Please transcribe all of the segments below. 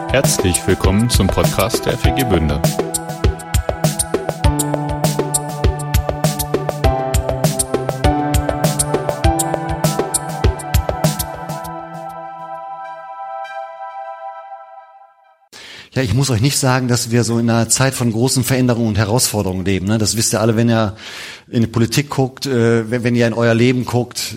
Herzlich willkommen zum Podcast der FEG Bünde. Ja, ich muss euch nicht sagen, dass wir so in einer Zeit von großen Veränderungen und Herausforderungen leben. Ne? Das wisst ihr alle, wenn ihr in die Politik guckt, wenn ihr in euer Leben guckt.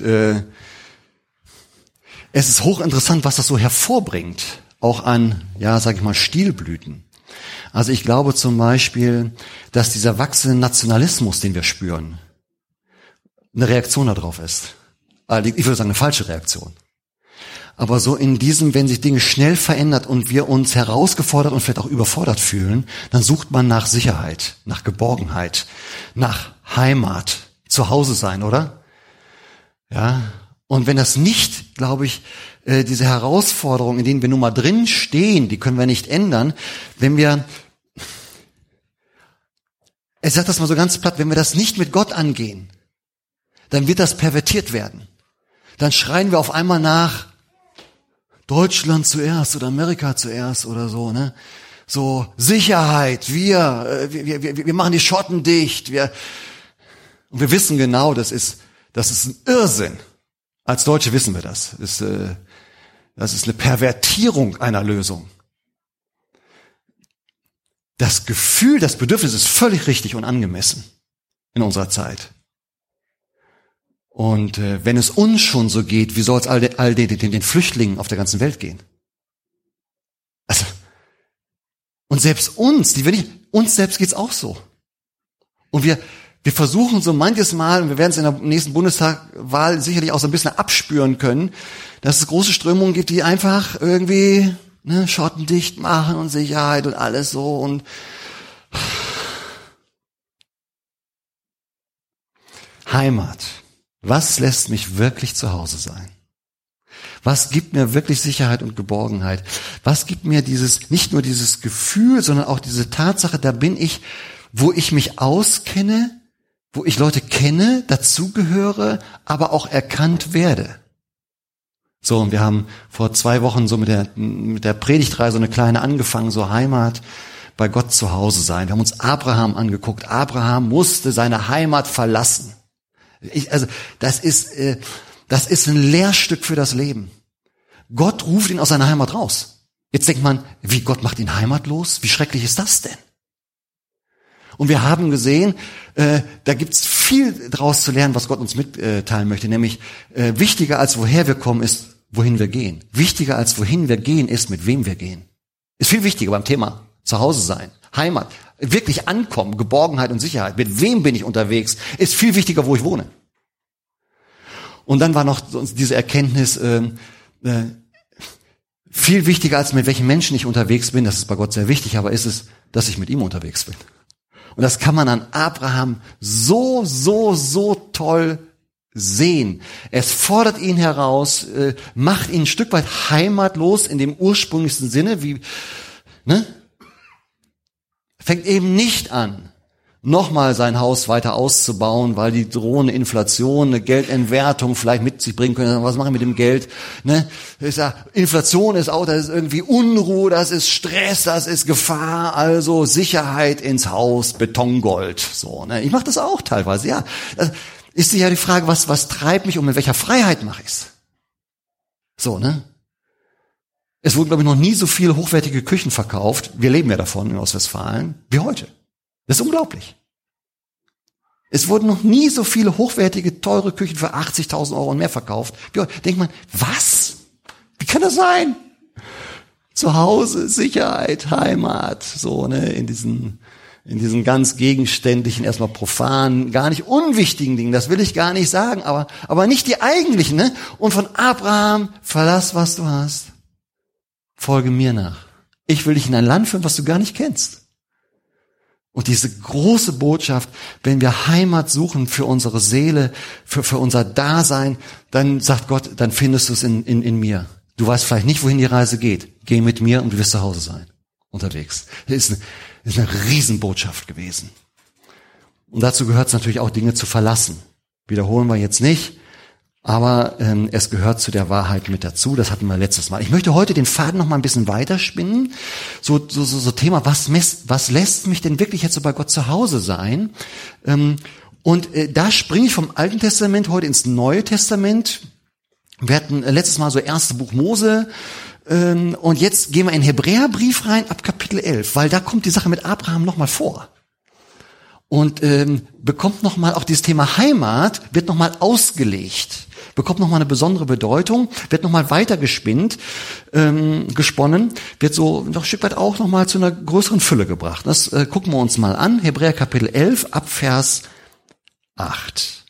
Es ist hochinteressant, was das so hervorbringt, auch an, ja, sag ich mal, Stilblüten. Also ich glaube zum Beispiel, dass dieser wachsende Nationalismus, den wir spüren, eine Reaktion darauf ist. Ich würde sagen, eine falsche Reaktion. Aber so in diesem, wenn sich Dinge schnell verändert und wir uns herausgefordert und vielleicht auch überfordert fühlen, dann sucht man nach Sicherheit, nach Geborgenheit, nach Heimat, zu Hause sein, oder? Ja. Und wenn das nicht, glaube ich, diese Herausforderungen, in denen wir nun mal drin stehen, die können wir nicht ändern, wenn wir, ich sage das mal so ganz platt, wenn wir das nicht mit Gott angehen, dann wird das pervertiert werden. Dann schreien wir auf einmal nach Deutschland zuerst oder Amerika zuerst oder so, ne? So Sicherheit, wir machen die Schotten dicht, und wir wissen genau, das ist ein Irrsinn. Als Deutsche wissen wir das. Das ist eine Pervertierung einer Lösung. Das Gefühl, das Bedürfnis ist völlig richtig und angemessen in unserer Zeit. Und wenn es uns schon so geht, wie soll es all den Flüchtlingen auf der ganzen Welt gehen? Also, und selbst uns selbst geht's auch so. Und wir versuchen so manches Mal, und wir werden es in der nächsten Bundestagswahl sicherlich auch so ein bisschen abspüren können, dass es große Strömungen gibt, die einfach irgendwie Schotten dicht machen und Sicherheit und alles so und Heimat. Was lässt mich wirklich zu Hause sein? Was gibt mir wirklich Sicherheit und Geborgenheit? Was gibt mir nicht nur dieses Gefühl, sondern auch diese Tatsache, da bin ich, wo ich mich auskenne, wo ich Leute kenne, dazugehöre, aber auch erkannt werde. So, und wir haben vor 2 Wochen so mit der Predigtreihe so eine kleine angefangen, so Heimat, bei Gott zu Hause sein. Wir haben uns Abraham angeguckt. Abraham musste seine Heimat verlassen. Das ist ein Lehrstück für das Leben. Gott ruft ihn aus seiner Heimat raus. Jetzt denkt man, wie Gott macht ihn heimatlos? Wie schrecklich ist das denn? Und wir haben gesehen, da gibt's viel draus zu lernen, was Gott uns mitteilen möchte. Nämlich, wichtiger als woher wir kommen, ist, wohin wir gehen. Wichtiger als wohin wir gehen, ist, mit wem wir gehen. Ist viel wichtiger beim Thema Zuhause sein, Heimat, wirklich ankommen, Geborgenheit und Sicherheit. Mit wem bin ich unterwegs, ist viel wichtiger, wo ich wohne. Und dann war noch diese Erkenntnis, viel wichtiger als mit welchen Menschen ich unterwegs bin, das ist bei Gott sehr wichtig, aber ist es, dass ich mit ihm unterwegs bin. Und das kann man an Abraham so toll sehen. Es fordert ihn heraus, macht ihn ein Stück weit heimatlos in dem ursprünglichsten Sinne, fängt eben nicht an, nochmal sein Haus weiter auszubauen, weil die drohende Inflation, eine Geldentwertung vielleicht mit sich bringen können. Was machen wir mit dem Geld? Inflation ist auch, das ist irgendwie Unruhe, das ist Stress, das ist Gefahr, also Sicherheit ins Haus, Betongold. So, ne? Ich mache das auch teilweise, ja. Das ist sicher die Frage, was treibt mich und mit welcher Freiheit mache ich's? So, ne? Es wurden, glaube ich, noch nie so viele hochwertige Küchen verkauft, wir leben ja davon in Ostwestfalen, wie heute. Das ist unglaublich. Es wurden noch nie so viele hochwertige, teure Küchen für 80.000 Euro und mehr verkauft. Denkt man, was? Wie kann das sein? Zu Hause, Sicherheit, Heimat, so, ne, in diesen ganz gegenständlichen, erstmal profanen, gar nicht unwichtigen Dingen, das will ich gar nicht sagen, aber nicht die eigentlichen, ne? Und von Abraham, verlass, was du hast. Folge mir nach. Ich will dich in ein Land führen, was du gar nicht kennst. Und diese große Botschaft, wenn wir Heimat suchen für unsere Seele, für unser Dasein, dann sagt Gott, dann findest du es in mir. Du weißt vielleicht nicht, wohin die Reise geht. Geh mit mir und du wirst zu Hause sein, unterwegs. Das ist eine Riesenbotschaft gewesen. Und dazu gehört es natürlich auch, Dinge zu verlassen. Wiederholen wir jetzt nicht. Aber es gehört zu der Wahrheit mit dazu. Das hatten wir letztes Mal. Ich möchte heute den Faden noch mal ein bisschen weiterspinnen. So Thema, was lässt mich denn wirklich jetzt so bei Gott zu Hause sein? Und da springe ich vom Alten Testament heute ins Neue Testament. Wir hatten letztes Mal so erstes Buch Mose. Und jetzt gehen wir in den Hebräerbrief rein ab Kapitel 11, weil da kommt die Sache mit Abraham noch mal vor. Und bekommt noch mal auch dieses Thema Heimat, wird noch mal ausgelegt. Bekommt nochmal eine besondere Bedeutung, wird nochmal weiter gesponnen, wird so noch ein Stück weit auch nochmal zu einer größeren Fülle gebracht. Das gucken wir uns mal an. Hebräer Kapitel 11 ab Vers 8.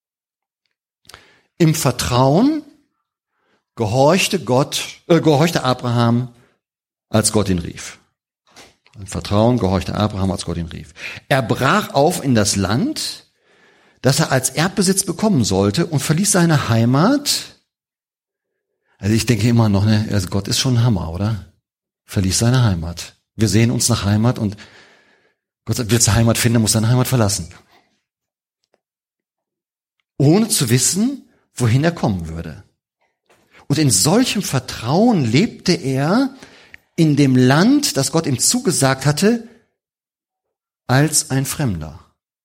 Im Vertrauen gehorchte Abraham, als Gott ihn rief. Im Vertrauen gehorchte Abraham, als Gott ihn rief. Er brach auf in das Land, das er als Erbbesitz bekommen sollte, und verließ seine Heimat. Also ich denke immer noch, also Gott ist schon ein Hammer, oder? Verließ seine Heimat. Wir sehen uns nach Heimat und Gott sagt, willst du Heimat finden, muss seine Heimat verlassen. Ohne zu wissen, wohin er kommen würde. Und in solchem Vertrauen lebte er in dem Land, das Gott ihm zugesagt hatte, als ein Fremder.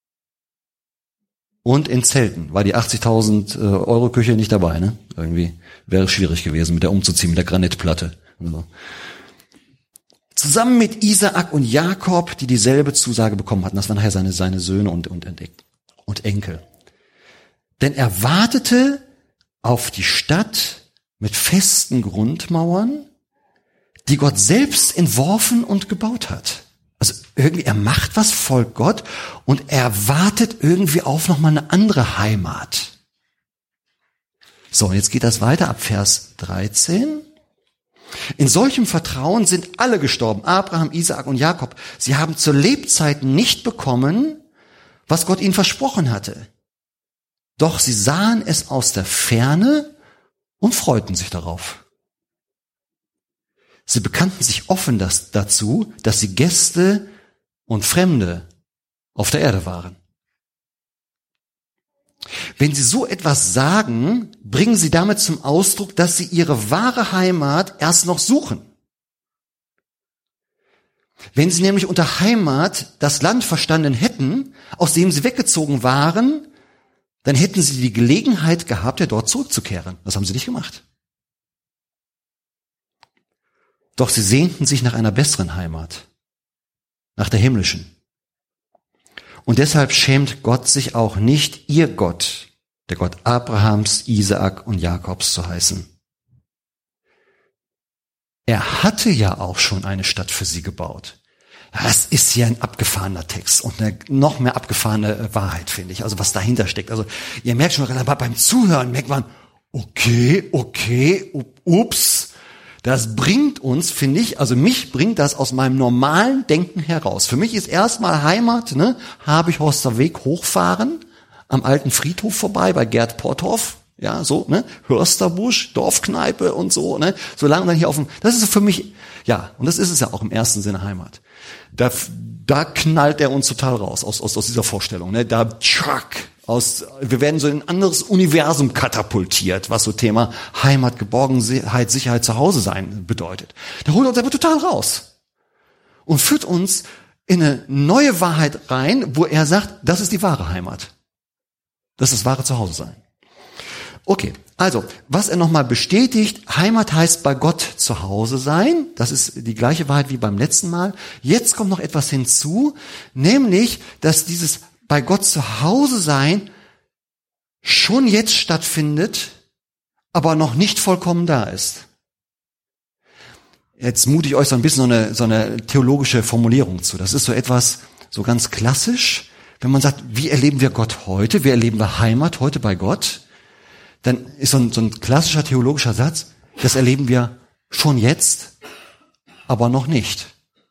Und in Zelten. War die 80.000 Euro Küche nicht dabei, ne? Irgendwie wäre es schwierig gewesen, mit der umzuziehen, mit der Granitplatte. Also. Zusammen mit Isaak und Jakob, die dieselbe Zusage bekommen hatten. Das waren nachher seine Söhne und Enkel. Denn er wartete auf die Stadt mit festen Grundmauern, die Gott selbst entworfen und gebaut hat. Also irgendwie, er macht was, folgt Gott, und er wartet irgendwie auf nochmal eine andere Heimat. So, und jetzt geht das weiter ab Vers 13. In solchem Vertrauen sind alle gestorben, Abraham, Isaak und Jakob. Sie haben zur Lebzeit nicht bekommen, was Gott ihnen versprochen hatte. Doch sie sahen es aus der Ferne und freuten sich darauf. Sie bekannten sich offen dazu, dass sie Gäste und Fremde auf der Erde waren. Wenn sie so etwas sagen, bringen sie damit zum Ausdruck, dass sie ihre wahre Heimat erst noch suchen. Wenn sie nämlich unter Heimat das Land verstanden hätten, aus dem sie weggezogen waren, dann hätten sie die Gelegenheit gehabt, ja dort zurückzukehren. Das haben sie nicht gemacht. Doch sie sehnten sich nach einer besseren Heimat, nach der himmlischen. Und deshalb schämt Gott sich auch nicht, ihr Gott, der Gott Abrahams, Isaak und Jakobs zu heißen. Er hatte ja auch schon eine Stadt für sie gebaut. Das ist ja ein abgefahrener Text und eine noch mehr abgefahrene Wahrheit, finde ich. Also was dahinter steckt. Also ihr merkt schon, beim Zuhören merkt man, okay, ups. Das bringt uns, finde ich, also mich bringt das aus meinem normalen Denken heraus. Für mich ist erstmal Heimat, Habichhorster Weg hochfahren, am alten Friedhof vorbei, bei Gerd Potthoff, ja, so, Hörsterbusch, Dorfkneipe und so, so lange dann hier das ist für mich, ja, und das ist es ja auch im ersten Sinne Heimat. Da knallt er uns total raus, aus dieser Vorstellung, wir werden so in ein anderes Universum katapultiert, was so Thema Heimat, Geborgenheit, Sicherheit, Zuhause sein bedeutet. Da holt er uns aber total raus und führt uns in eine neue Wahrheit rein, wo er sagt, das ist die wahre Heimat. Das ist das wahre Zuhause sein. Okay, also, was er nochmal bestätigt, Heimat heißt bei Gott zu Hause sein. Das ist die gleiche Wahrheit wie beim letzten Mal. Jetzt kommt noch etwas hinzu, nämlich, dass dieses bei Gott zu Hause sein schon jetzt stattfindet, aber noch nicht vollkommen da ist. Jetzt mute ich euch so ein bisschen so eine theologische Formulierung zu. Das ist so etwas, so ganz klassisch. Wenn man sagt, wie erleben wir Gott heute? Wie erleben wir Heimat heute bei Gott? Dann ist so ein klassischer theologischer Satz, das erleben wir schon jetzt, aber noch nicht.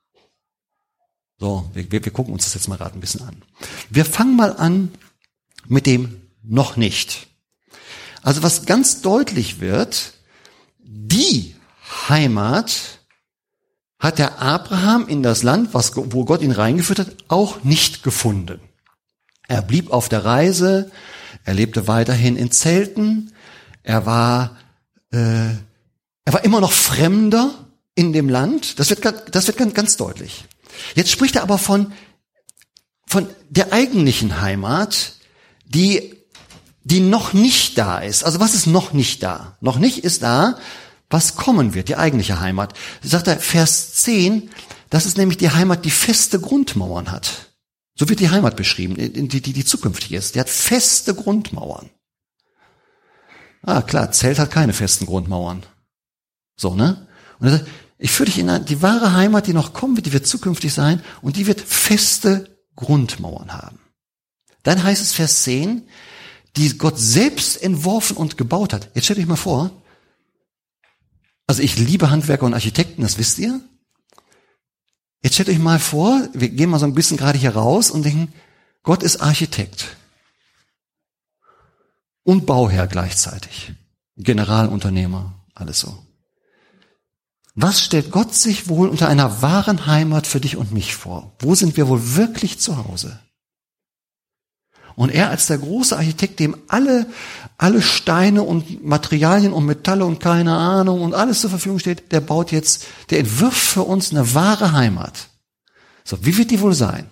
So, wir gucken uns das jetzt mal gerade ein bisschen an. Wir fangen mal an mit dem noch nicht. Also was ganz deutlich wird, die Heimat hat der Abraham in das Land, wo Gott ihn reingeführt hat, auch nicht gefunden. Er blieb auf der Reise, er lebte weiterhin in Zelten, Er war immer noch Fremder in dem Land. Das wird ganz deutlich. Jetzt spricht er aber von der eigentlichen Heimat, die noch nicht da ist. Also was ist noch nicht da? Noch nicht ist da, was kommen wird, die eigentliche Heimat. Sagt er, Vers 10, das ist nämlich die Heimat, die feste Grundmauern hat. So wird die Heimat beschrieben, die zukünftig ist. Die hat feste Grundmauern. Ah, klar, Zelt hat keine festen Grundmauern. So, ne? Und er sagt, ich führe dich in die wahre Heimat, die noch kommen wird, die wird zukünftig sein und die wird feste Grundmauern haben. Dann heißt es Vers 10, die Gott selbst entworfen und gebaut hat. Jetzt stellt euch mal vor, also ich liebe Handwerker und Architekten, das wisst ihr. Jetzt stellt euch mal vor, wir gehen mal so ein bisschen gerade hier raus und denken, Gott ist Architekt und Bauherr gleichzeitig, Generalunternehmer, alles so. Was stellt Gott sich wohl unter einer wahren Heimat für dich und mich vor? Wo sind wir wohl wirklich zu Hause? Und er als der große Architekt, dem alle Steine und Materialien und Metalle und keine Ahnung und alles zur Verfügung steht, der entwirft für uns eine wahre Heimat. So, wie wird die wohl sein?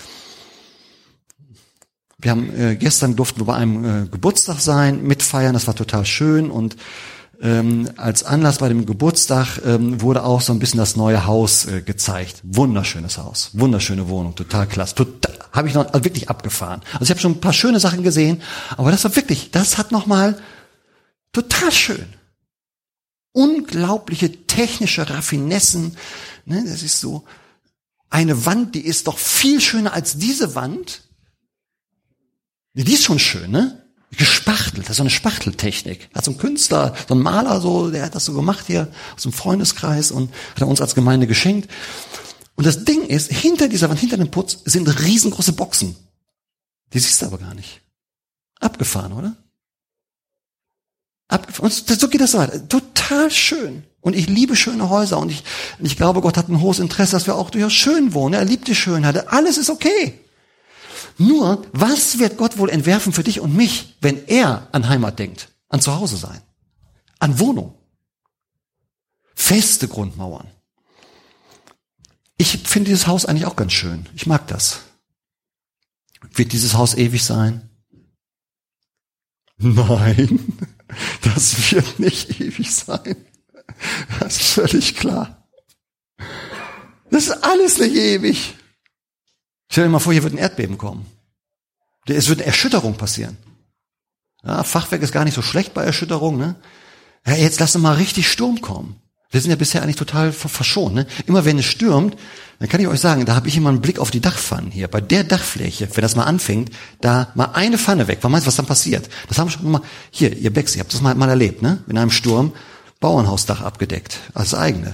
Wir haben gestern durften wir bei einem Geburtstag sein, mitfeiern, das war total schön und als Anlass bei dem Geburtstag wurde auch so ein bisschen das neue Haus gezeigt. Wunderschönes Haus, wunderschöne Wohnung, total klasse. Habe ich noch wirklich abgefahren. Also ich habe schon ein paar schöne Sachen gesehen, aber das hat nochmal total schön. Unglaubliche technische Raffinessen. Ne, das ist so eine Wand, die ist doch viel schöner als diese Wand. Die ist schon schön, ne? Gespachtelt, das ist so eine Spachteltechnik. Hat so ein Künstler, so ein Maler, der hat das so gemacht hier aus dem Freundeskreis und hat er uns als Gemeinde geschenkt. Und das Ding ist, hinter dieser Wand, hinter dem Putz, sind riesengroße Boxen. Die siehst du aber gar nicht. Abgefahren, oder? Abgefahren. Und so geht das weiter. Total schön. Und ich liebe schöne Häuser und ich glaube, Gott hat ein hohes Interesse, dass wir auch durchaus schön wohnen. Er liebt die Schönheit. Alles ist okay. Nur, was wird Gott wohl entwerfen für dich und mich, wenn er an Heimat denkt, an Zuhause sein, an Wohnung? Feste Grundmauern. Ich finde dieses Haus eigentlich auch ganz schön. Ich mag das. Wird dieses Haus ewig sein? Nein, das wird nicht ewig sein. Das ist völlig klar. Das ist alles nicht ewig. Stell dir mal vor, hier wird ein Erdbeben kommen. Es wird eine Erschütterung passieren. Ja, Fachwerk ist gar nicht so schlecht bei Erschütterung, ne? Ja, jetzt lass uns mal richtig Sturm kommen. Wir sind ja bisher eigentlich total verschont, ne? Immer wenn es stürmt, dann kann ich euch sagen, da habe ich immer einen Blick auf die Dachpfannen hier. Bei der Dachfläche, wenn das mal anfängt, da mal eine Pfanne weg. Was meinst du, was dann passiert? Das haben wir schon mal, hier, ihr Becks, ihr habt das mal erlebt, ne? In einem Sturm, Bauernhausdach abgedeckt, als eigene.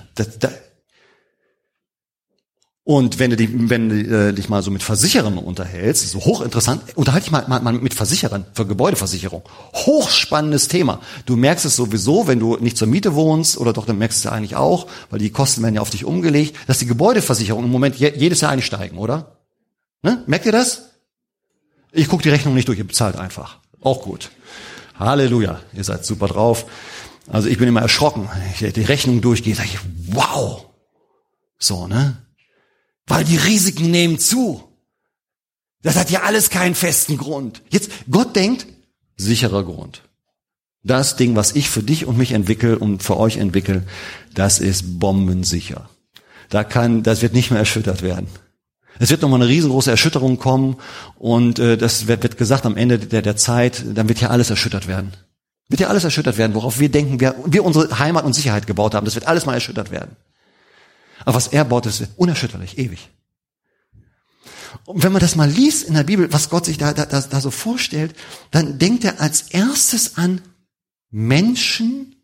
Und wenn du dich mal so mit Versicherern unterhältst, so hochinteressant, unterhalte dich mal mit Versicherern für Gebäudeversicherung. Hochspannendes Thema. Du merkst es sowieso, wenn du nicht zur Miete wohnst, oder doch, dann merkst du es ja eigentlich auch, weil die Kosten werden ja auf dich umgelegt, dass die Gebäudeversicherungen im Moment jedes Jahr einsteigen, oder? Ne? Merkt ihr das? Ich gucke die Rechnung nicht durch, ihr bezahlt einfach. Auch gut. Halleluja, ihr seid super drauf. Also ich bin immer erschrocken, wenn ich die Rechnung durchgehe, sage ich, wow. So, ne? Weil die Risiken nehmen zu. Das hat ja alles keinen festen Grund. Jetzt, Gott denkt, sicherer Grund. Das Ding, was ich für dich und mich entwickle und für euch entwickle, das ist bombensicher. Das wird nicht mehr erschüttert werden. Es wird nochmal eine riesengroße Erschütterung kommen und das wird gesagt am Ende der Zeit, dann wird ja alles erschüttert werden. Wird ja alles erschüttert werden, worauf wir denken, wir unsere Heimat und Sicherheit gebaut haben. Das wird alles mal erschüttert werden. Aber was er baut, ist unerschütterlich, ewig. Und wenn man das mal liest in der Bibel, was Gott sich da so vorstellt, dann denkt er als erstes an Menschen,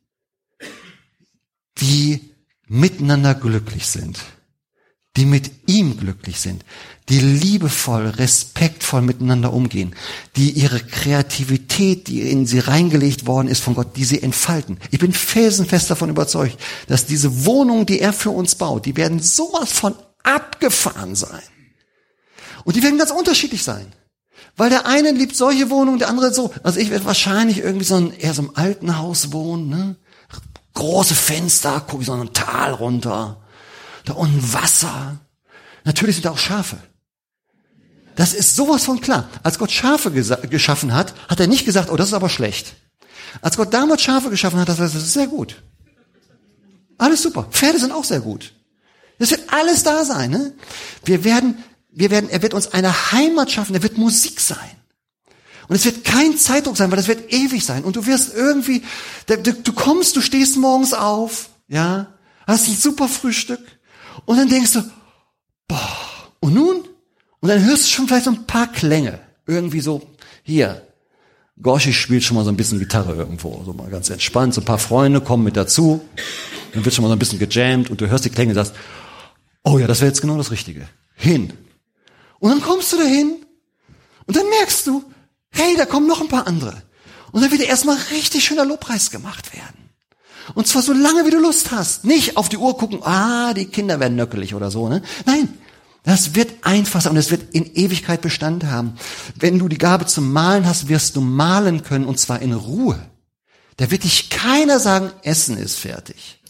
die miteinander glücklich sind, die mit ihm glücklich sind, die liebevoll, respektvoll miteinander umgehen, die ihre Kreativität, die in sie reingelegt worden ist von Gott, die sie entfalten. Ich bin felsenfest davon überzeugt, dass diese Wohnungen, die er für uns baut, die werden sowas von abgefahren sein. Und die werden ganz unterschiedlich sein. Weil der eine liebt solche Wohnungen, der andere so. Also ich werde wahrscheinlich irgendwie eher so im alten Haus wohnen, ne? Große Fenster, gucke ich so ein Tal runter. Da unten Wasser. Natürlich sind da auch Schafe. Das ist sowas von klar. Als Gott Schafe geschaffen hat, hat er nicht gesagt, oh, das ist aber schlecht. Als Gott damals Schafe geschaffen hat, das ist sehr gut. Alles super. Pferde sind auch sehr gut. Das wird alles da sein, ne? Er wird uns eine Heimat schaffen, er wird Musik sein. Und es wird kein Zeitdruck sein, weil das wird ewig sein. Und du wirst irgendwie, du stehst morgens auf, ja, hast ein super Frühstück und dann denkst du, boah, und nun? Und dann hörst du schon vielleicht so ein paar Klänge. Irgendwie so, hier, Gorshi spielt schon mal so ein bisschen Gitarre irgendwo, so mal ganz entspannt, so ein paar Freunde kommen mit dazu, dann wird schon mal so ein bisschen gejammt und du hörst die Klänge und sagst, oh ja, das wäre jetzt genau das Richtige. Hin. Und dann kommst du dahin und dann merkst du, hey, da kommen noch ein paar andere. Und dann wird erstmal richtig schöner Lobpreis gemacht werden. Und zwar so lange, wie du Lust hast. Nicht auf die Uhr gucken, die Kinder werden nöckelig oder so, ne? Nein, das wird einfach sein und es wird in Ewigkeit Bestand haben. Wenn du die Gabe zum Malen hast, wirst du malen können und zwar in Ruhe. Da wird dich keiner sagen, Essen ist fertig.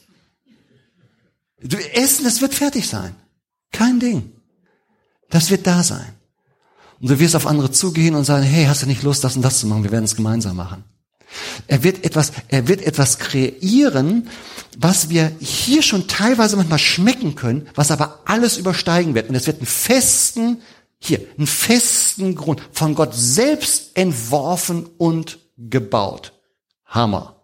Essen, das wird fertig sein. Kein Ding. Das wird da sein. Und du wirst auf andere zugehen und sagen, hey, hast du nicht Lust, das und das zu machen? Wir werden es gemeinsam machen. Er wird etwas kreieren, was wir hier schon teilweise manchmal schmecken können, was aber alles übersteigen wird. Und es wird einen festen Grund von Gott selbst entworfen und gebaut. Hammer.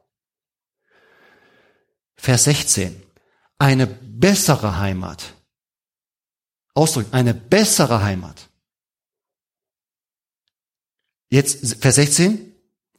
Vers 16. Eine bessere Heimat. Ausdrücken, eine bessere Heimat. Jetzt Vers 16.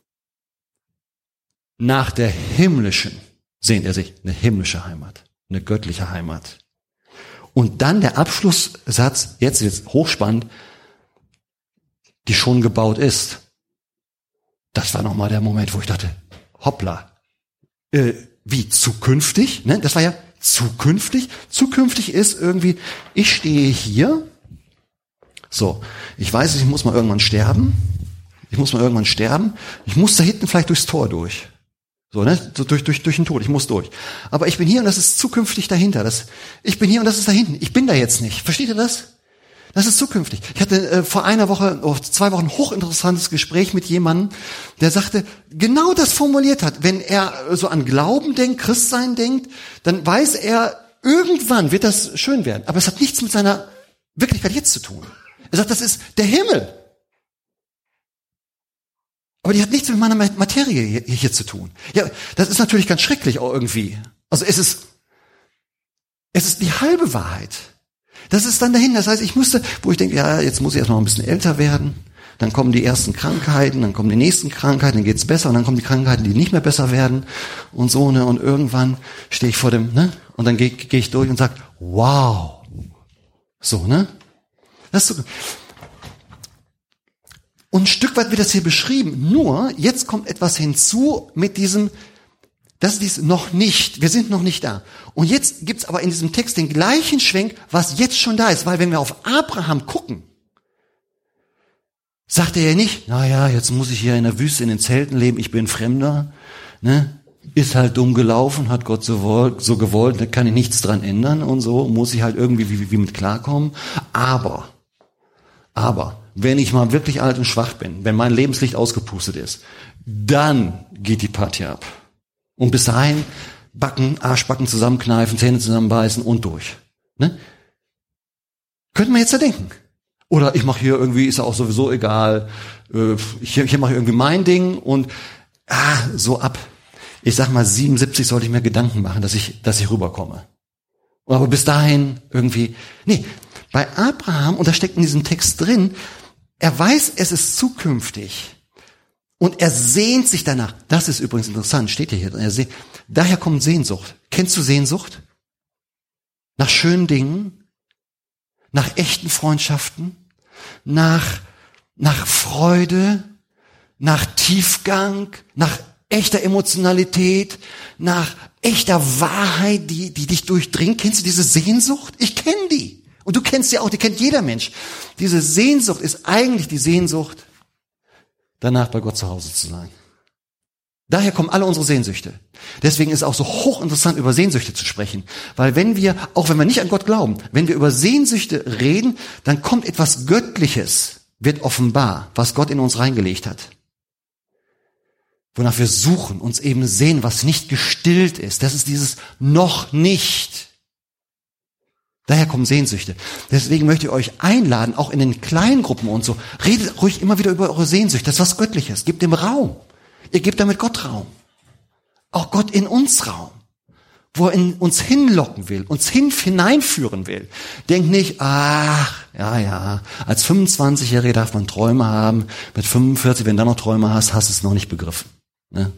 Nach der himmlischen sehnt er sich, eine himmlische Heimat, eine göttliche Heimat. Und dann der Abschlusssatz, jetzt hochspannend, die schon gebaut ist. Das war nochmal der Moment, wo ich dachte, hoppla, wie zukünftig? Ne? Das war ja zukünftig. Zukünftig ist irgendwie, ich stehe hier, so, ich weiß, ich muss mal irgendwann sterben. Ich muss da hinten vielleicht durchs Tor durch. So, ne? So durch den Tod. Ich muss durch. Aber ich bin hier und das ist zukünftig dahinter. Ich bin hier und das ist da hinten. Ich bin da jetzt nicht. Versteht ihr das? Das ist zukünftig. Ich hatte vor 2 Wochen hochinteressantes Gespräch mit jemandem, der sagte, genau das formuliert hat. Wenn er so an Glauben denkt, Christsein denkt, dann weiß er, irgendwann wird das schön werden. Aber es hat nichts mit seiner Wirklichkeit jetzt zu tun. Er sagt, das ist der Himmel. Aber die hat nichts mit meiner Materie hier zu tun. Ja, das ist natürlich ganz schrecklich auch irgendwie. Also es ist die halbe Wahrheit. Das ist dann dahin. Das heißt, wo ich denke, ja, jetzt muss ich erst mal ein bisschen älter werden. Dann kommen die ersten Krankheiten, dann kommen die nächsten Krankheiten, dann geht's besser und dann kommen die Krankheiten, die nicht mehr besser werden und so, ne, und irgendwann stehe ich vor dem, ne, und dann gehe ich durch und sag, wow. So, ne? Das ist so. Und ein Stück weit wird das hier beschrieben. Nur, jetzt kommt etwas hinzu mit diesem, das ist noch nicht, wir sind noch nicht da. Und jetzt gibt's aber in diesem Text den gleichen Schwenk, was jetzt schon da ist. Weil wenn wir auf Abraham gucken, sagt er ja nicht, naja, jetzt muss ich hier in der Wüste in den Zelten leben, ich bin Fremder, ne? Ist halt dumm gelaufen, hat Gott so gewollt, da kann ich nichts dran ändern und so, muss ich halt irgendwie wie mit klarkommen. Aber, wenn ich mal wirklich alt und schwach bin, wenn mein Lebenslicht ausgepustet ist, dann geht die Party ab. Und bis dahin Arschbacken zusammenkneifen, Zähne zusammenbeißen und durch. Ne? Könnte man jetzt da denken. Oder ich mache hier irgendwie, ist ja auch sowieso egal, hier mache ich irgendwie mein Ding und so ab, ich sag mal 77 sollte ich mir Gedanken machen, dass ich rüberkomme. Aber bis dahin irgendwie, nee, bei Abraham, und das steckt in diesem Text drin, er weiß, es ist zukünftig. Und er sehnt sich danach. Das ist übrigens interessant, steht hier drin. Daher kommt Sehnsucht. Kennst du Sehnsucht? Nach schönen Dingen? Nach echten Freundschaften? Nach Freude? Nach Tiefgang? Nach echter Emotionalität? Nach echter Wahrheit, die dich durchdringt? Kennst du diese Sehnsucht? Ich kenne die. Und du kennst sie auch, die kennt jeder Mensch. Diese Sehnsucht ist eigentlich die Sehnsucht, danach bei Gott zu Hause zu sein. Daher kommen alle unsere Sehnsüchte. Deswegen ist es auch so hochinteressant, über Sehnsüchte zu sprechen. Weil auch wenn wir nicht an Gott glauben, wenn wir über Sehnsüchte reden, dann kommt etwas Göttliches, wird offenbar, was Gott in uns reingelegt hat. Wonach wir suchen, uns eben sehen, was nicht gestillt ist. Das ist dieses noch nicht. Daher kommen Sehnsüchte. Deswegen möchte ich euch einladen, auch in den kleinen Gruppen und so, redet ruhig immer wieder über eure Sehnsüchte. Das ist was Göttliches. Gebt dem Raum. Ihr gebt damit Gott Raum. Auch Gott in uns Raum. Wo er in uns hinlocken will, uns hineinführen will. Denkt nicht, als 25-Jähriger darf man Träume haben. Mit 45, wenn du dann noch Träume hast, hast du es noch nicht begriffen. Ne?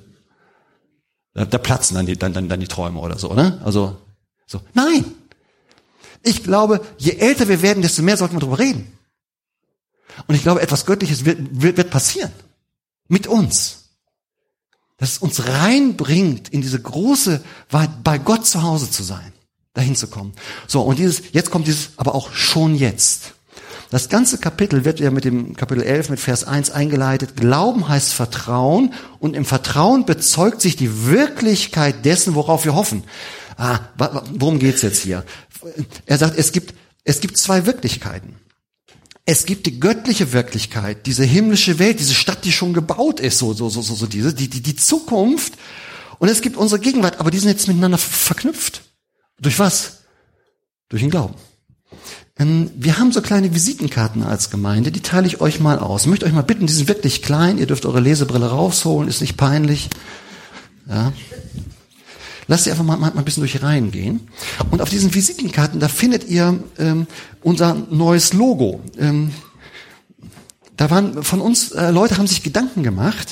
Da platzen dann die Träume oder so, ne? Also, so. Nein! Ich glaube, je älter wir werden, desto mehr sollten wir darüber reden. Und ich glaube, etwas Göttliches wird passieren. Mit uns. Dass es uns reinbringt, in diese große, bei Gott zu Hause zu sein. Dahin zu kommen. So, und jetzt kommt dieses, aber auch schon jetzt. Das ganze Kapitel wird ja mit dem Kapitel 11, mit Vers 1 eingeleitet. Glauben heißt Vertrauen und im Vertrauen bezeugt sich die Wirklichkeit dessen, worauf wir hoffen. Worum geht's jetzt hier? Er sagt, es gibt zwei Wirklichkeiten. Es gibt die göttliche Wirklichkeit, diese himmlische Welt, diese Stadt, die schon gebaut ist, die Zukunft. Und es gibt unsere Gegenwart, aber die sind jetzt miteinander verknüpft. Durch was? Durch den Glauben. Wir haben so kleine Visitenkarten als Gemeinde, die teile ich euch mal aus. Ich möchte euch mal bitten, die sind wirklich klein, ihr dürft eure Lesebrille rausholen, ist nicht peinlich. Ja. Lasst ihr einfach mal ein bisschen durch die Reihen gehen. Und auf diesen Visitenkarten, da findet ihr unser neues Logo. Da waren von uns, Leute haben sich Gedanken gemacht,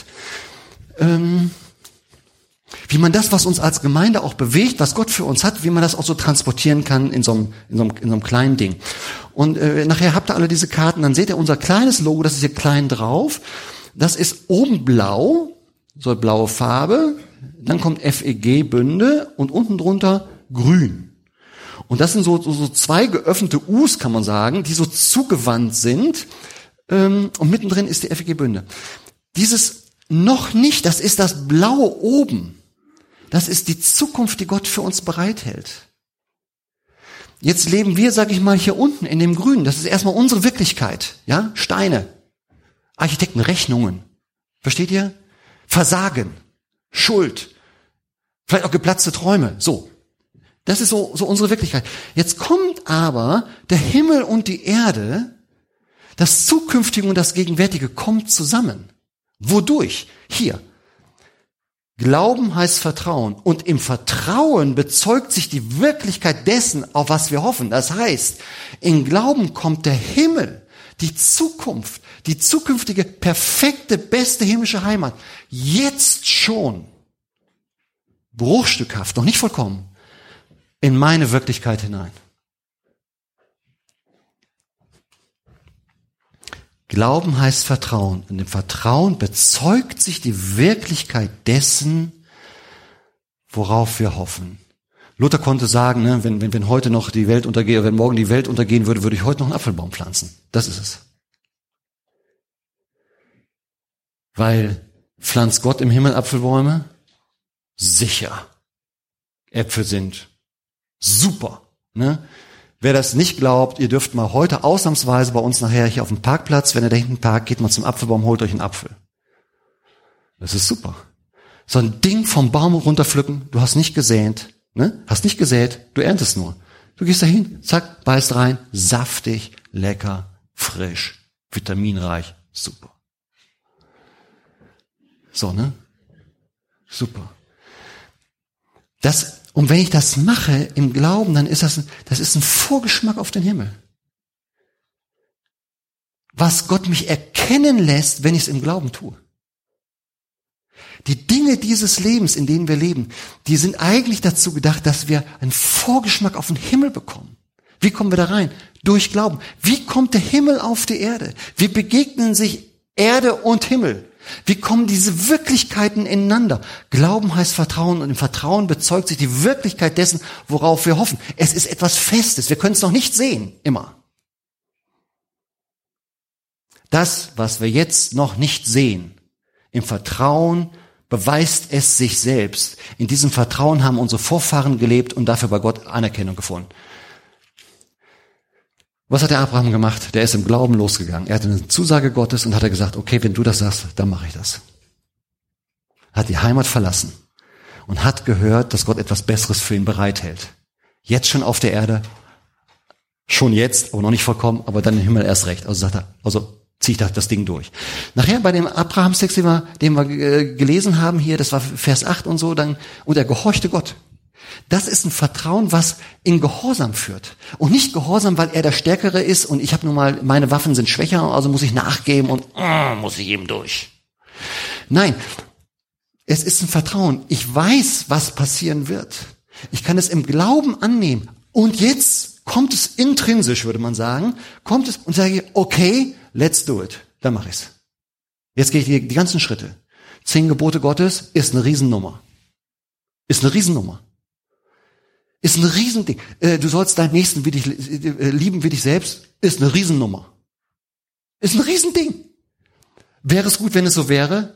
wie man das, was uns als Gemeinde auch bewegt, was Gott für uns hat, wie man das auch so transportieren kann in so einem kleinen Ding. Und nachher habt ihr alle diese Karten, dann seht ihr unser kleines Logo, das ist hier klein drauf. Das ist oben blau, so blaue Farbe. Dann kommt FEG Bünde und unten drunter grün. Und das sind so zwei geöffnete U's, kann man sagen, die so zugewandt sind. Und mittendrin ist die FEG Bünde. Dieses noch nicht, das ist das Blaue oben. Das ist die Zukunft, die Gott für uns bereithält. Jetzt leben wir, sag ich mal, hier unten in dem Grünen. Das ist erstmal unsere Wirklichkeit. Ja, Steine, Architekten, Rechnungen. Versteht ihr? Versagen. Schuld, vielleicht auch geplatzte Träume, so. Das ist so unsere Wirklichkeit. Jetzt kommt aber der Himmel und die Erde, das Zukünftige und das Gegenwärtige kommt zusammen. Wodurch? Hier. Glauben heißt Vertrauen und im Vertrauen bezeugt sich die Wirklichkeit dessen, auf was wir hoffen. Das heißt, in Glauben kommt der Himmel, die Zukunft, die zukünftige, perfekte, beste himmlische Heimat, jetzt schon, bruchstückhaft, noch nicht vollkommen, in meine Wirklichkeit hinein. Glauben heißt Vertrauen. Und im Vertrauen bezeugt sich die Wirklichkeit dessen, worauf wir hoffen. Luther konnte sagen, ne, wenn heute noch die Welt untergeht, oder wenn morgen die Welt untergehen würde, würde ich heute noch einen Apfelbaum pflanzen. Das ist es. Weil pflanzt Gott im Himmel Apfelbäume? Sicher. Äpfel sind super. Ne? Wer das nicht glaubt, ihr dürft mal heute ausnahmsweise bei uns nachher hier auf dem Parkplatz, wenn ihr da hinten parkt, geht mal zum Apfelbaum, holt euch einen Apfel. Das ist super. So ein Ding vom Baum runterpflücken, du hast nicht gesät, ne? Hast nicht gesät, du erntest nur. Du gehst dahin, zack, beißt rein, saftig, lecker, frisch, vitaminreich, super. So, ne? Super. Und wenn ich das mache im Glauben, dann ist das ist ein Vorgeschmack auf den Himmel. Was Gott mich erkennen lässt, wenn ich es im Glauben tue. Die Dinge dieses Lebens, in denen wir leben, die sind eigentlich dazu gedacht, dass wir einen Vorgeschmack auf den Himmel bekommen. Wie kommen wir da rein? Durch Glauben. Wie kommt der Himmel auf die Erde? Wie begegnen sich Erde und Himmel? Wie kommen diese Wirklichkeiten ineinander? Glauben heißt Vertrauen und im Vertrauen bezeugt sich die Wirklichkeit dessen, worauf wir hoffen. Es ist etwas Festes. Wir können es noch nicht sehen, immer. Das, was wir jetzt noch nicht sehen, im Vertrauen beweist es sich selbst. In diesem Vertrauen haben unsere Vorfahren gelebt und dafür bei Gott Anerkennung gefunden. Was hat der Abraham gemacht? Der ist im Glauben losgegangen. Er hatte eine Zusage Gottes und hat gesagt, okay, wenn du das sagst, dann mache ich das. Hat die Heimat verlassen und hat gehört, dass Gott etwas Besseres für ihn bereithält. Jetzt schon auf der Erde, schon jetzt, aber noch nicht vollkommen, aber dann im Himmel erst recht. Also sagt er, ziehe ich das Ding durch. Nachher bei dem Abrahamstext, den wir gelesen haben hier, das war Vers 8 und so, und er gehorchte Gott. Das ist ein Vertrauen, was in Gehorsam führt. Und nicht Gehorsam, weil er der Stärkere ist und ich habe nun mal, meine Waffen sind schwächer, also muss ich nachgeben und muss ich eben durch. Nein, es ist ein Vertrauen. Ich weiß, was passieren wird. Ich kann es im Glauben annehmen. Und jetzt kommt es intrinsisch, würde man sagen, kommt es und sage, okay, let's do it. Dann mache ich's. Jetzt gehe ich die ganzen Schritte. 10 Gebote Gottes ist eine Riesennummer. Ist eine Riesennummer. Ist ein Riesending. Du sollst deinen Nächsten lieben wie dich selbst. Ist eine Riesennummer. Ist ein Riesending. Wäre es gut, wenn es so wäre?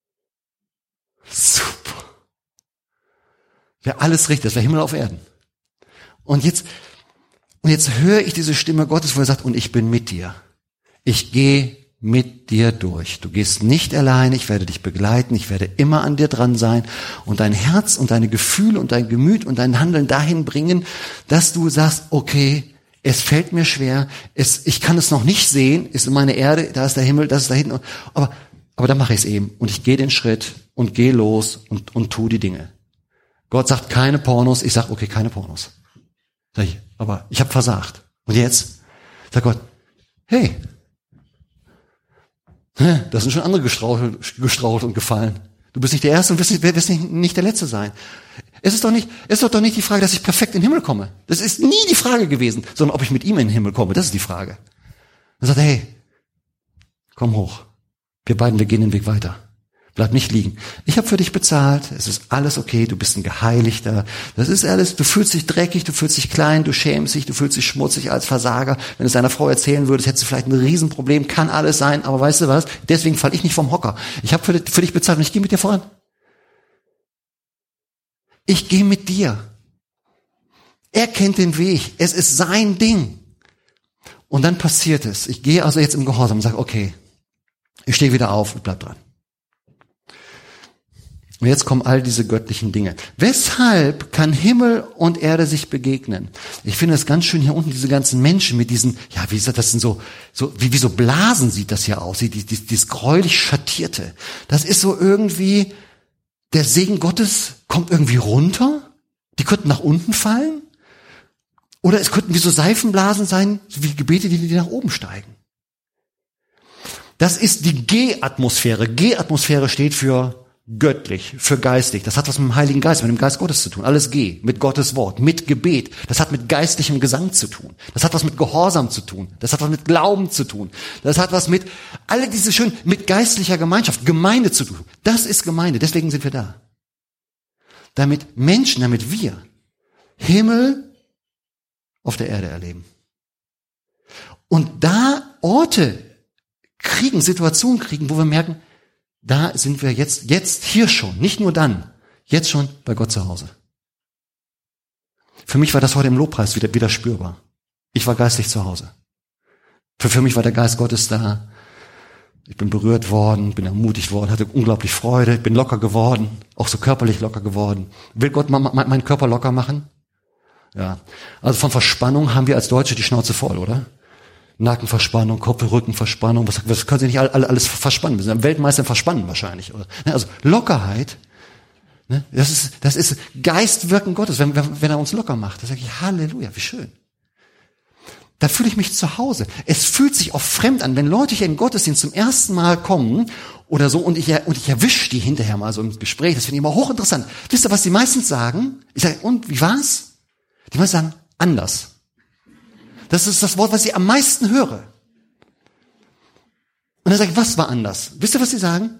Super. Wäre alles richtig. Das wäre Himmel auf Erden. Und jetzt höre ich diese Stimme Gottes, wo er sagt, und ich bin mit dir. Ich gehe mit dir durch. Du gehst nicht alleine, ich werde dich begleiten, ich werde immer an dir dran sein und dein Herz und deine Gefühle und dein Gemüt und dein Handeln dahin bringen, dass du sagst, okay, es fällt mir schwer, ich kann es noch nicht sehen, ist meine Erde, da ist der Himmel, das ist da hinten, aber dann mache ich es eben und ich gehe den Schritt und gehe los und tu die Dinge. Gott sagt keine Pornos, ich sage, okay, keine Pornos. Sag ich, aber ich habe versagt. Und jetzt sagt Gott, hey, das sind schon andere gestrauchelt und gefallen. Du bist nicht der Erste und wirst nicht der Letzte sein. Es ist doch nicht die Frage, dass ich perfekt in den Himmel komme. Das ist nie die Frage gewesen, sondern ob ich mit ihm in den Himmel komme. Das ist die Frage. Dann sagt er, hey, komm hoch. Wir gehen den Weg weiter. Bleib nicht liegen. Ich habe für dich bezahlt. Es ist alles okay. Du bist ein Geheiligter. Das ist alles. Du fühlst dich dreckig, du fühlst dich klein, du schämst dich, du fühlst dich schmutzig als Versager. Wenn du es deiner Frau erzählen würdest, hättest du vielleicht ein Riesenproblem. Kann alles sein. Aber weißt du was? Deswegen falle ich nicht vom Hocker. Ich habe für dich bezahlt und ich gehe mit dir voran. Ich gehe mit dir. Er kennt den Weg. Es ist sein Ding. Und dann passiert es. Ich gehe also jetzt im Gehorsam und sage, okay, ich stehe wieder auf und bleib dran. Und jetzt kommen all diese göttlichen Dinge. Weshalb kann Himmel und Erde sich begegnen? Ich finde es ganz schön hier unten, diese ganzen Menschen mit diesen, ja, wie gesagt, das sind wie so Blasen sieht das hier aus, dieses gräulich Schattierte. Das ist so irgendwie, der Segen Gottes kommt irgendwie runter, die könnten nach unten fallen, oder es könnten wie so Seifenblasen sein, so wie Gebete, die nach oben steigen. Das ist die G-Atmosphäre. G-Atmosphäre steht für göttlich, für geistig. Das hat was mit dem Heiligen Geist, mit dem Geist Gottes zu tun. Alles G, mit Gottes Wort, mit Gebet. Das hat mit geistlichem Gesang zu tun. Das hat was mit Gehorsam zu tun. Das hat was mit Glauben zu tun. Das hat was mit, alle diese schön, mit geistlicher Gemeinschaft, Gemeinde zu tun. Das ist Gemeinde, deswegen sind wir da. Damit wir Himmel auf der Erde erleben. Und da Situationen kriegen, wo wir merken, da sind wir jetzt hier schon, nicht nur dann, jetzt schon bei Gott zu Hause. Für mich war das heute im Lobpreis wieder spürbar. Ich war geistlich zu Hause. Für mich war der Geist Gottes da. Ich bin berührt worden, bin ermutigt worden, hatte unglaublich Freude, bin locker geworden, auch so körperlich locker geworden. Will Gott meinen Körper locker machen? Ja. Also von Verspannung haben wir als Deutsche die Schnauze voll, oder? Nackenverspannung, Rückenverspannung, was können Sie nicht alles verspannen? Wir sind Weltmeister im Verspannen wahrscheinlich, oder? Also Lockerheit, ne? Das ist Geistwirken Gottes, wenn er uns locker macht. Da sage ich, Halleluja, wie schön. Da fühle ich mich zu Hause. Es fühlt sich auch fremd an, wenn Leute hier in Gottesdienst zum ersten Mal kommen oder so und ich erwische die hinterher mal so im Gespräch. Das finde ich immer hochinteressant. Wisst ihr, was die meisten sagen? Ich sage, und, wie war's? Die meisten sagen, anders. Das ist das Wort, was ich am meisten höre. Und dann sage ich, was war anders? Wisst ihr, was sie sagen?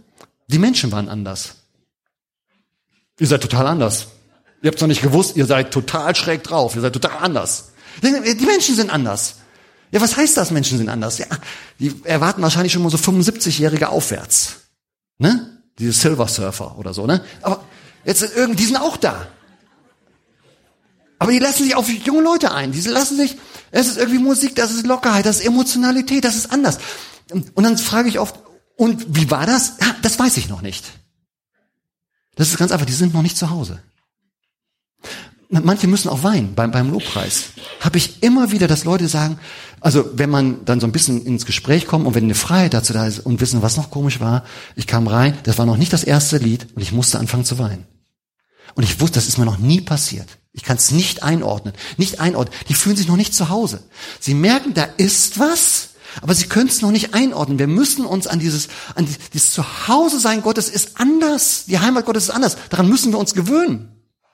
Die Menschen waren anders. Ihr seid total anders. Ihr habt es noch nicht gewusst, ihr seid total schräg drauf, ihr seid total anders. Die Menschen sind anders. Ja, was heißt das, Menschen sind anders? Ja, die erwarten wahrscheinlich schon mal so 75-Jährige aufwärts. Ne? Diese Silver Surfer oder so, ne? Aber jetzt die sind auch da. Aber die lassen sich auf junge Leute ein. Es ist irgendwie Musik, das ist Lockerheit, das ist Emotionalität, das ist anders. Und dann frage ich oft, und wie war das? Ja, das weiß ich noch nicht. Das ist ganz einfach, die sind noch nicht zu Hause. Manche müssen auch weinen beim Lobpreis. Habe ich immer wieder, dass Leute sagen, also wenn man dann so ein bisschen ins Gespräch kommt und wenn eine Freiheit dazu da ist und wissen, was noch komisch war, ich kam rein, das war noch nicht das erste Lied und ich musste anfangen zu weinen. Und ich wusste, das ist mir noch nie passiert. Ich kann es nicht einordnen. Die fühlen sich noch nicht zu Hause. Sie merken, da ist was, aber sie können es noch nicht einordnen. Wir müssen uns an dieses Zuhause-Sein Gottes ist anders. Die Heimat Gottes ist anders. Daran müssen wir uns gewöhnen.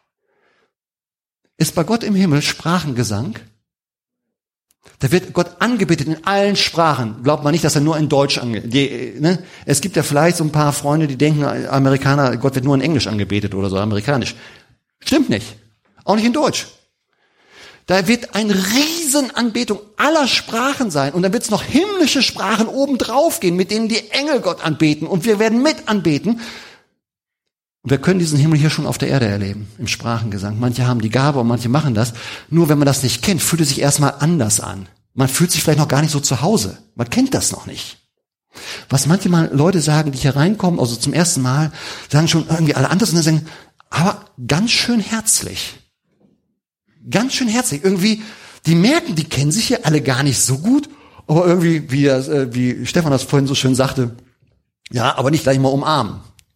Ist bei Gott im Himmel Sprachengesang? Da wird Gott angebetet in allen Sprachen. Glaubt man nicht, dass er nur in Deutsch ne? Es gibt ja vielleicht so ein paar Freunde, die denken, Amerikaner, Gott wird nur in Englisch angebetet oder so, amerikanisch. Stimmt nicht. Auch nicht in Deutsch. Da wird eine Riesenanbetung aller Sprachen sein. Und dann wird es noch himmlische Sprachen obendrauf gehen, mit denen die Engel Gott anbeten. Und wir werden mit anbeten. Und wir können diesen Himmel hier schon auf der Erde erleben, im Sprachengesang. Manche haben die Gabe und manche machen das. Nur wenn man das nicht kennt, fühlt es sich erstmal anders an. Man fühlt sich vielleicht noch gar nicht so zu Hause. Man kennt das noch nicht. Was manchmal Leute sagen, die hier reinkommen, also zum ersten Mal, sagen schon irgendwie alle anders und dann sagen, aber ganz schön herzlich. Ganz schön herzlich. Irgendwie, die merken, die kennen sich hier alle gar nicht so gut, aber irgendwie, wie Stefan das vorhin so schön sagte, ja, aber nicht gleich mal umarmen.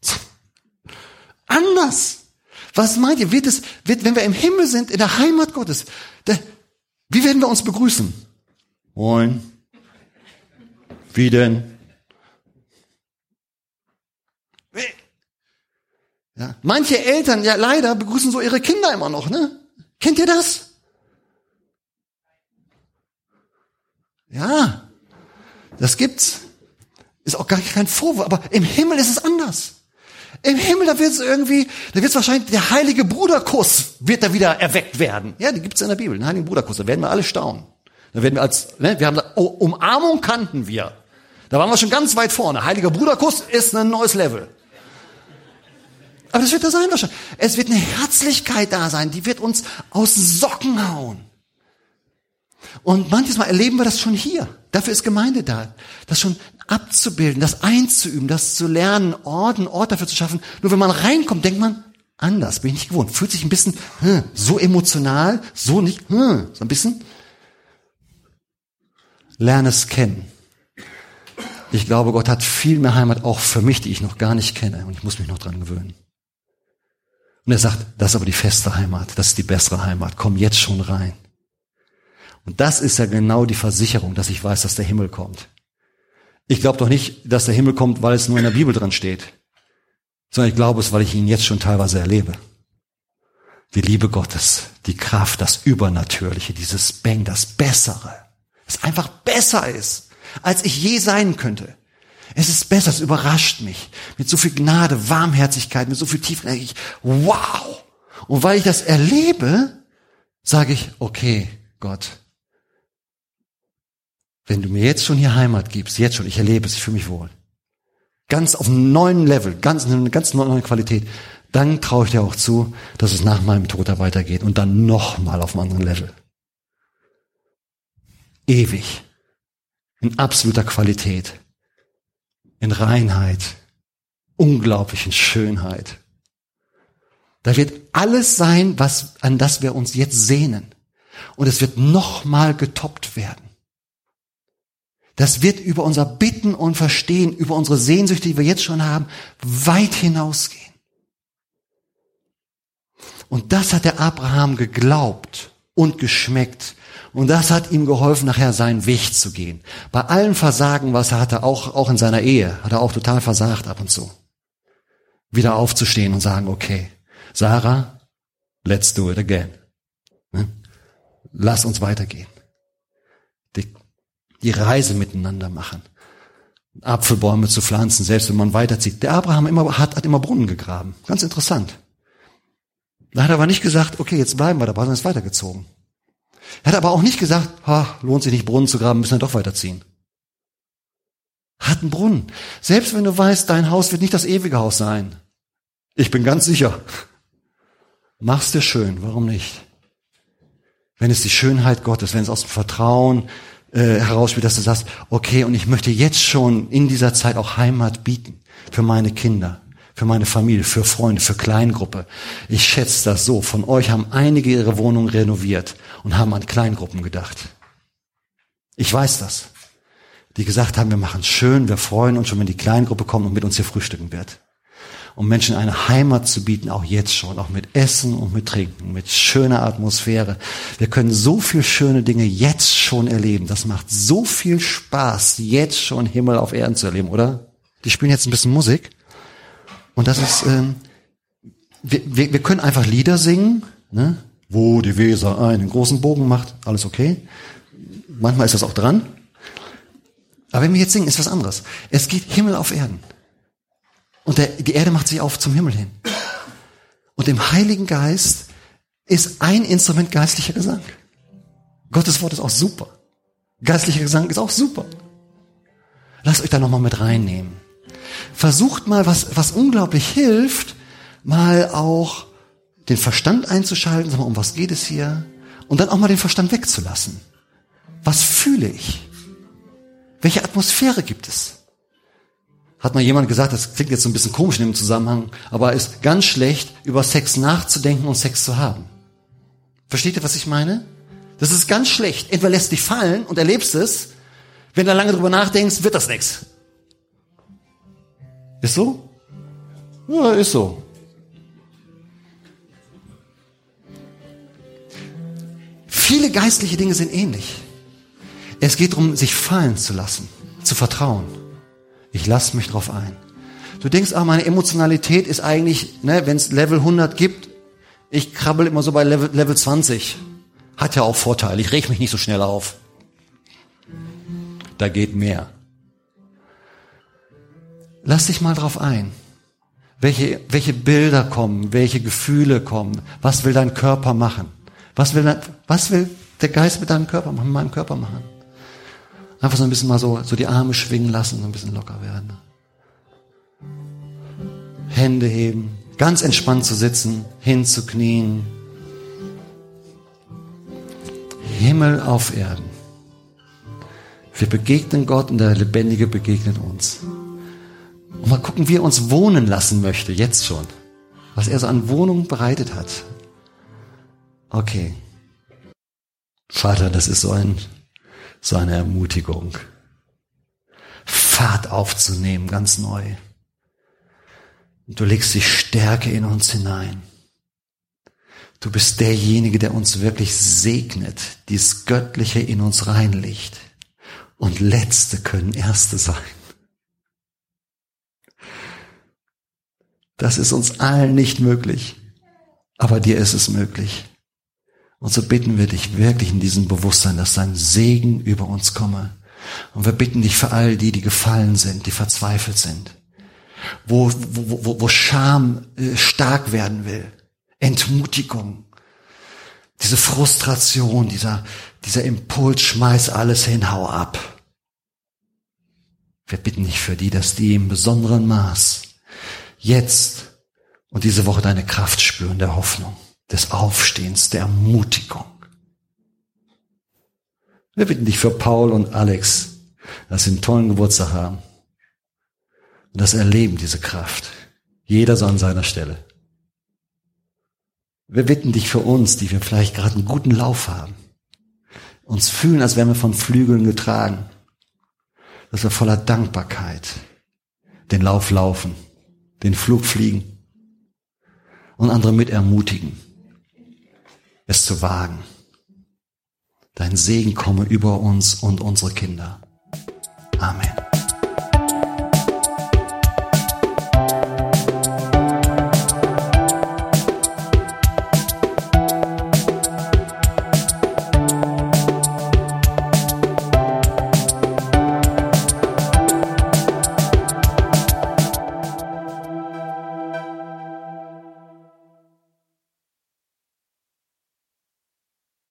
Anders. Was meint ihr? Wenn wir im Himmel sind, in der Heimat Gottes, wie werden wir uns begrüßen? Moin. Wie denn? Ja. Manche Eltern, ja leider, begrüßen so ihre Kinder immer noch, ne? Kennt ihr das? Ja. Das gibt's. Ist auch gar kein Vorwurf, aber im Himmel ist es anders. Im Himmel, da wird's wahrscheinlich, der heilige Bruderkuss wird da wieder erweckt werden. Ja, die gibt's in der Bibel, den heiligen Bruderkuss, da werden wir alle staunen. Da werden wir wir haben Umarmung kannten wir. Da waren wir schon ganz weit vorne. Heiliger Bruderkuss ist ein neues Level. Aber das wird da sein wahrscheinlich. Es wird eine Herzlichkeit da sein, die wird uns aus den Socken hauen. Und manches Mal erleben wir das schon hier. Dafür ist Gemeinde da. Das schon abzubilden, das einzuüben, das zu lernen, einen Ort dafür zu schaffen. Nur wenn man reinkommt, denkt man, anders, bin ich nicht gewohnt. Fühlt sich ein bisschen so emotional, so nicht, so ein bisschen. Lerne es kennen. Ich glaube, Gott hat viel mehr Heimat auch für mich, die ich noch gar nicht kenne. Und ich muss mich noch dran gewöhnen. Und er sagt, das ist aber die feste Heimat, das ist die bessere Heimat. Komm jetzt schon rein. Und das ist ja genau die Versicherung, dass ich weiß, dass der Himmel kommt. Ich glaube doch nicht, dass der Himmel kommt, weil es nur in der Bibel dran steht. Sondern ich glaube es, weil ich ihn jetzt schon teilweise erlebe. Die Liebe Gottes, die Kraft, das Übernatürliche, dieses Bang, das Bessere. Das einfach besser ist, als ich je sein könnte. Es ist besser, es überrascht mich. Mit so viel Gnade, Warmherzigkeit, mit so viel Tiefe. Wow! Und weil ich das erlebe, sage ich, okay, Gott, wenn du mir jetzt schon hier Heimat gibst, jetzt schon, ich erlebe es, ich fühle mich wohl. Ganz auf einem neuen Level, eine ganz neue Qualität. Dann traue ich dir auch zu, dass es nach meinem Tod da weitergeht und dann nochmal auf einem anderen Level. Ewig. In absoluter Qualität. In Reinheit. Unglaublichen Schönheit. Da wird alles sein, an das wir uns jetzt sehnen. Und es wird nochmal getoppt werden. Das wird über unser Bitten und Verstehen, über unsere Sehnsüchte, die wir jetzt schon haben, weit hinausgehen. Und das hat der Abraham geglaubt und geschmeckt. Und das hat ihm geholfen, nachher seinen Weg zu gehen. Bei allem Versagen, was er hatte, auch in seiner Ehe, hat er auch total versagt ab und zu. Wieder aufzustehen und sagen, okay, Sarah, let's do it again. Lass uns weitergehen. Die Reise miteinander machen. Apfelbäume zu pflanzen, selbst wenn man weiterzieht. Der Abraham hat immer Brunnen gegraben. Ganz interessant. Da hat er aber nicht gesagt, okay, jetzt bleiben wir dabei, sondern ist weitergezogen. Er hat aber auch nicht gesagt, lohnt sich nicht, Brunnen zu graben, müssen wir doch weiterziehen. Hat einen Brunnen. Selbst wenn du weißt, dein Haus wird nicht das ewige Haus sein. Ich bin ganz sicher. Mach's dir schön, warum nicht? Wenn es die Schönheit Gottes, wenn es aus dem Vertrauen herausspielt, dass du sagst, okay, und ich möchte jetzt schon in dieser Zeit auch Heimat bieten für meine Kinder, für meine Familie, für Freunde, für Kleingruppe. Ich schätze das so. Von euch haben einige ihre Wohnung renoviert und haben an Kleingruppen gedacht. Ich weiß das. Die gesagt haben, wir machen es schön, wir freuen uns schon, wenn die Kleingruppe kommt und mit uns hier frühstücken wird. Um Menschen eine Heimat zu bieten, auch jetzt schon, auch mit Essen und mit Trinken, mit schöner Atmosphäre. Wir können so viel schöne Dinge jetzt schon erleben. Das macht so viel Spaß, jetzt schon Himmel auf Erden zu erleben, oder? Die spielen jetzt ein bisschen Musik. Und das ist, wir können einfach Lieder singen, ne? Wo die Weser einen großen Bogen macht, alles okay. Manchmal ist das auch dran. Aber wenn wir jetzt singen, ist was anderes. Es geht Himmel auf Erden. Und die Erde macht sich auf zum Himmel hin. Und im Heiligen Geist ist ein Instrument geistlicher Gesang. Gottes Wort ist auch super. Geistlicher Gesang ist auch super. Lasst euch da nochmal mit reinnehmen. Versucht mal, was unglaublich hilft, mal auch den Verstand einzuschalten, sag mal, um was geht es hier? Und dann auch mal den Verstand wegzulassen. Was fühle ich? Welche Atmosphäre gibt es? Hat mal jemand gesagt, das klingt jetzt so ein bisschen komisch in dem Zusammenhang, aber es ist ganz schlecht, über Sex nachzudenken und Sex zu haben. Versteht ihr, was ich meine? Das ist ganz schlecht. Entweder lässt dich fallen und erlebst es. Wenn du lange drüber nachdenkst, wird das nichts. Ist so? Ja, ist so. Viele geistliche Dinge sind ähnlich. Es geht darum, sich fallen zu lassen, zu vertrauen. Ich lasse mich drauf ein. Du denkst, meine Emotionalität ist eigentlich, wenn es Level 100 gibt, ich krabbel immer so bei Level 20. Hat ja auch Vorteile. Ich reg mich nicht so schnell auf. Da geht mehr. Lass dich mal drauf ein. Welche Bilder kommen, welche Gefühle kommen, was will dein Körper machen? Was will der Geist mit deinem Körper machen, mit meinem Körper machen? Einfach so ein bisschen mal so die Arme schwingen lassen, so ein bisschen locker werden. Hände heben, ganz entspannt zu sitzen, hinzuknien. Himmel auf Erden. Wir begegnen Gott und der Lebendige begegnet uns. Und mal gucken, wie er uns wohnen lassen möchte, jetzt schon. Was er so an Wohnung bereitet hat. Okay. Vater, das ist so eine Ermutigung. Fahrt aufzunehmen, ganz neu. Und du legst die Stärke in uns hinein. Du bist derjenige, der uns wirklich segnet, dieses Göttliche in uns reinlegt. Und Letzte können Erste sein. Das ist uns allen nicht möglich, aber dir ist es möglich. Und so bitten wir dich wirklich in diesem Bewusstsein, dass dein Segen über uns komme. Und wir bitten dich für all die gefallen sind, die verzweifelt sind, wo Scham stark werden will, Entmutigung, diese Frustration, dieser Impuls, schmeiß alles hin, hau ab. Wir bitten dich für die, dass die im besonderen Maß jetzt und diese Woche deine Kraft spüren, der Hoffnung, des Aufstehens, der Ermutigung. Wir bitten dich für Paul und Alex, dass sie einen tollen Geburtstag haben und das erleben, diese Kraft. Jeder so an seiner Stelle. Wir bitten dich für uns, die wir vielleicht gerade einen guten Lauf haben, uns fühlen, als wären wir von Flügeln getragen, dass wir voller Dankbarkeit den Lauf laufen, den Flug fliegen und andere mit ermutigen, es zu wagen. Dein Segen komme über uns und unsere Kinder. Amen.